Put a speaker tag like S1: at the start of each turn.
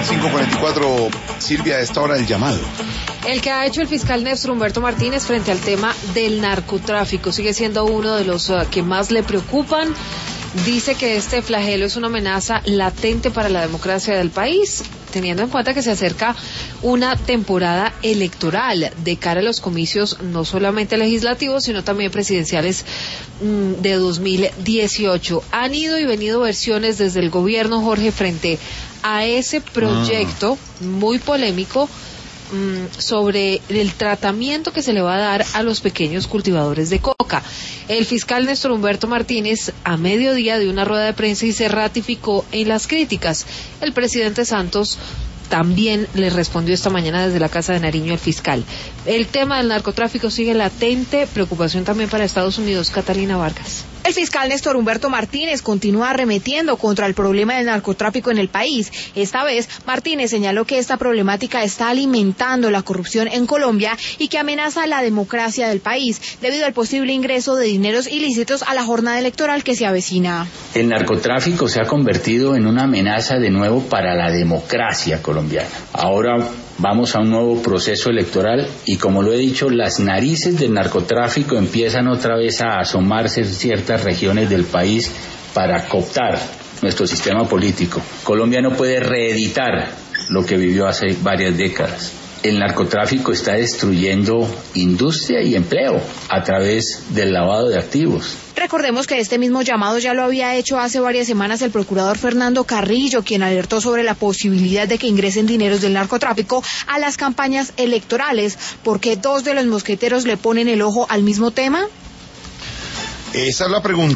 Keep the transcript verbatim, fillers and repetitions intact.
S1: cinco cuarenta y cuatro, Silvia, a esta hora el llamado.
S2: El que ha hecho el fiscal Néstor Humberto Martínez frente al tema del narcotráfico sigue siendo uno de los uh, que más le preocupan. Dice que este flagelo es una amenaza latente para la democracia del país, teniendo en cuenta que se acerca una temporada electoral de cara a los comicios no solamente legislativos, sino también presidenciales mmm, de dos mil dieciocho. Han ido y venido versiones desde el gobierno, Jorge, frente a ese proyecto ah. muy polémico sobre el tratamiento que se le va a dar a los pequeños cultivadores de coca. El fiscal Néstor Humberto Martínez a mediodía dio una rueda de prensa y se ratificó en las críticas. El presidente Santos también le respondió esta mañana desde la Casa de Nariño al fiscal. El tema del narcotráfico sigue latente, preocupación también para Estados Unidos. Catalina Vargas.
S3: El fiscal Néstor Humberto Martínez continúa arremetiendo contra el problema del narcotráfico en el país. Esta vez, Martínez señaló que esta problemática está alimentando la corrupción en Colombia y que amenaza la democracia del país debido al posible ingreso de dineros ilícitos a la jornada electoral que se avecina.
S4: El narcotráfico se ha convertido en una amenaza de nuevo para la democracia colombiana. Ahora vamos a un nuevo proceso electoral y, como lo he dicho, las narices del narcotráfico empiezan otra vez a asomarse en ciertas regiones del país para cooptar nuestro sistema político. Colombia no puede reeditar lo que vivió hace varias décadas. El narcotráfico está destruyendo industria y empleo a través del lavado de activos.
S3: Recordemos que este mismo llamado ya lo había hecho hace varias semanas el procurador Fernando Carrillo, quien alertó sobre la posibilidad de que ingresen dineros del narcotráfico a las campañas electorales. ¿Por qué dos de los mosqueteros le ponen el ojo al mismo tema?
S1: Esa es la pregunta.